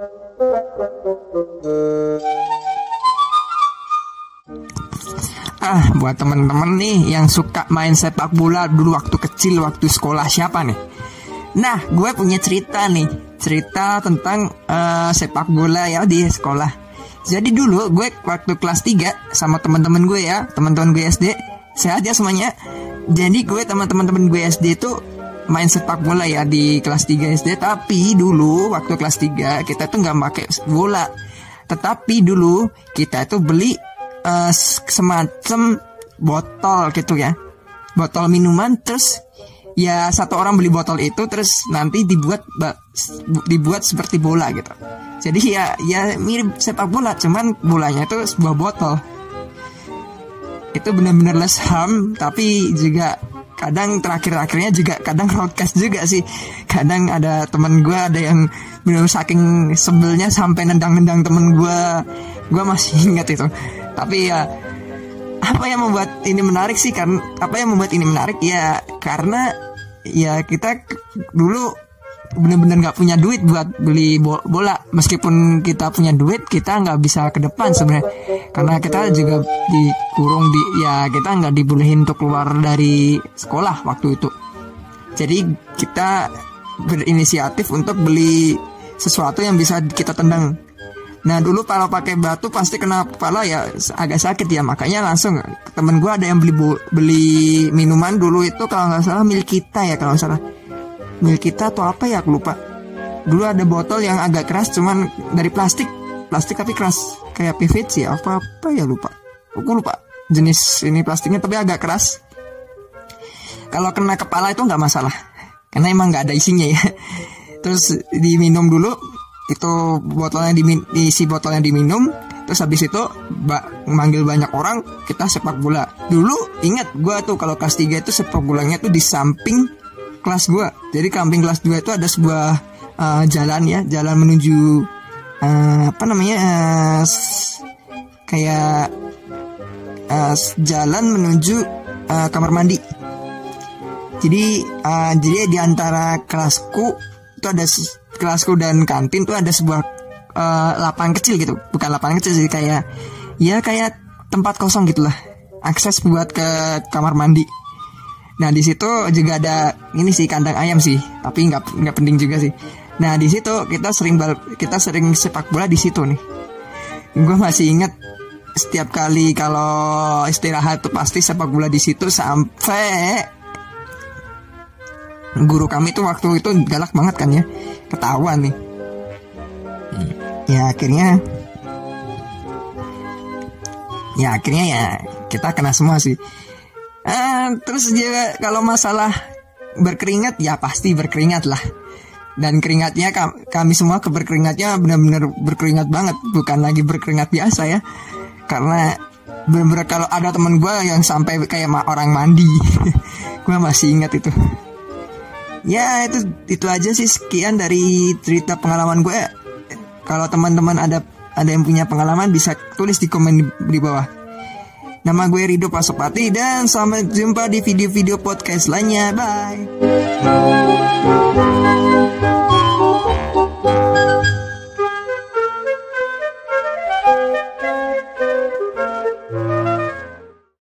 Buat temen-temen nih yang suka main sepak bola dulu waktu kecil, waktu sekolah, siapa nih? Nah, gue punya cerita tentang sepak bola ya di sekolah. Jadi dulu gue waktu kelas 3 sama teman-teman gue ya, teman-teman gue SD, sehat ya semuanya. Jadi gue teman-teman gue SD itu main sepak bola ya di kelas 3 SD. Tapi dulu waktu kelas 3 kita tuh nggak pakai bola. Tetapi dulu kita itu beli semacam botol gitu ya, botol minuman. Terus ya satu orang beli botol itu, terus nanti dibuat seperti bola gitu. Jadi ya mirip sepak bola, cuman bolanya itu sebuah botol. Itu benar-benar less harm, tapi juga kadang terakhir-akhirnya juga kadang broadcast juga sih. Kadang ada teman gue ada yang benar saking sebelnya sampai nendang-nendang temen gue masih ingat itu. Tapi ya apa yang membuat ini menarik sih, ya karena ya kita dulu benar-benar nggak punya duit buat beli bola. Meskipun kita punya duit, kita nggak bisa ke depan sebenarnya, karena kita juga dikurung kita nggak dibolehin untuk keluar dari sekolah waktu itu. Jadi kita berinisiatif untuk beli sesuatu yang bisa kita tendang. Nah dulu kalau pakai batu pasti kena kepala ya, agak sakit ya. Makanya langsung temen gue ada yang beli minuman dulu itu, kalau nggak salah milik kita atau apa ya, aku lupa. Dulu ada botol yang agak keras, cuman dari plastik tapi keras kayak PVC apa ya, aku lupa jenis ini plastiknya, tapi agak keras. Kalau kena kepala itu nggak masalah karena emang nggak ada isinya ya. Terus diminum dulu itu isi botolnya diminum. Terus habis itu manggil banyak orang, kita sepak bola. Dulu ingat gue tuh kalau kelas 3 itu sepak bolanya tuh di samping kelas gue. Jadi samping kelas 2 itu ada sebuah jalan menuju jalan menuju kamar mandi. Jadi di antara kelasku dan kantin tuh ada sebuah lapangan kecil gitu. Bukan lapangan kecil sih, kayak tempat kosong gitulah, akses buat ke kamar mandi. Nah di situ juga ada ini sih, kandang ayam sih, tapi nggak penting juga sih. Nah di situ kita sering sepak bola di situ nih. Gue masih ingat setiap kali kalau istirahat tuh pasti sepak bola di situ, sampai guru kami tuh waktu itu galak banget kan ya, ketahuan nih. Ya akhirnya kita kena semua sih. Terus juga kalau masalah berkeringat ya pasti berkeringat lah. Dan keringatnya kami semua berkeringatnya benar-benar berkeringat banget, bukan lagi berkeringat biasa ya. Karena benar-benar kalau ada teman gue yang sampai kayak orang mandi. Gue masih ingat itu. Ya itu aja sih, sekian dari cerita pengalaman gue. Kalau teman-teman ada yang punya pengalaman bisa tulis di komen di bawah. Nama gue Rido Pasopati dan sampai jumpa di video-video podcast lainnya. Bye.